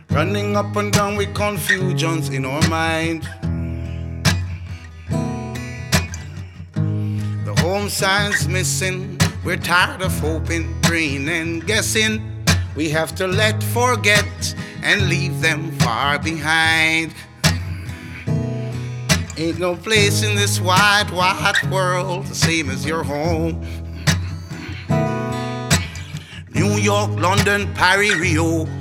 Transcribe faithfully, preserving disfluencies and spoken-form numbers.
running up and down with confusions in our mind. The home sign's missing. We're tired of hoping, praying, and guessing. We have to let forget and leave them far behind. Ain't no place in this wide, wide world the same as your home. New York, London, Paris, Rio,